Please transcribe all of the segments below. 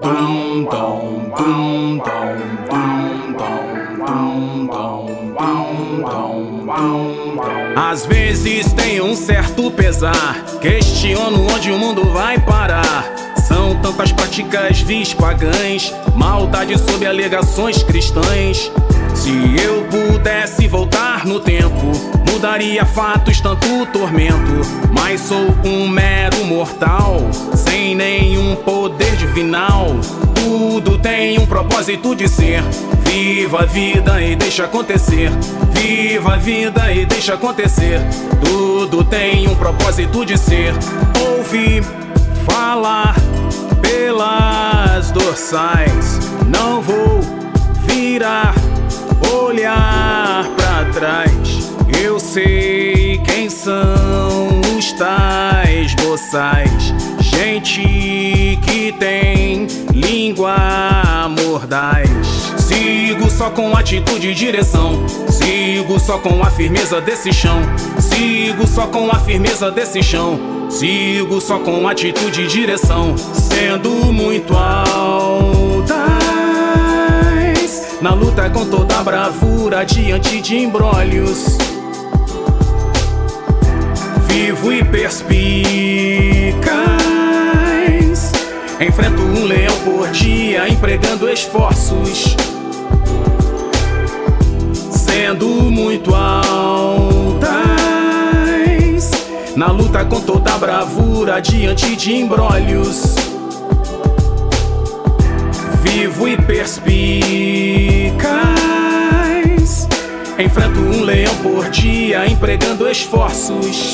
Às vezes tenho um certo pesar, questiono onde o mundo vai parar. São tantas práticas vis pagãs, maldade sob alegações cristãs. Se eu pudesse voltar no tempo, mudaria fatos, tanto tormento. Mas sou um mero mortal, sem nenhum poder divinal. Tudo tem um propósito de ser. Viva a vida e deixa acontecer. Viva a vida e deixa acontecer. Tudo tem um propósito de ser. Ouvi falar pelas dorsais. Não vou virar, olhar pra trás. Eu sei quem são os tais boçais. Gente que tem língua mordaz. Sigo só com atitude e direção. Sigo só com a firmeza desse chão. Sigo só com a firmeza desse chão. Sigo só com atitude e direção. Sendo muito altas, na luta com toda a bravura, diante de imbrólios. Vivo e perspicaz, enfrento um leão por dia, empregando esforços. Sendo muito altas, na luta com toda a bravura, diante de imbrólios. Vivo e perspicaz, enfrento um leão por dia, empregando esforços.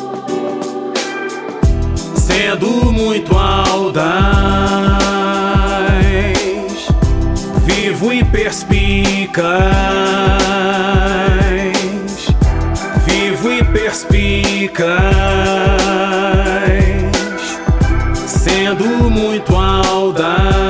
Sendo muito audaz, vivo e perspicaz. Vivo e perspicaz, sendo muito audaz.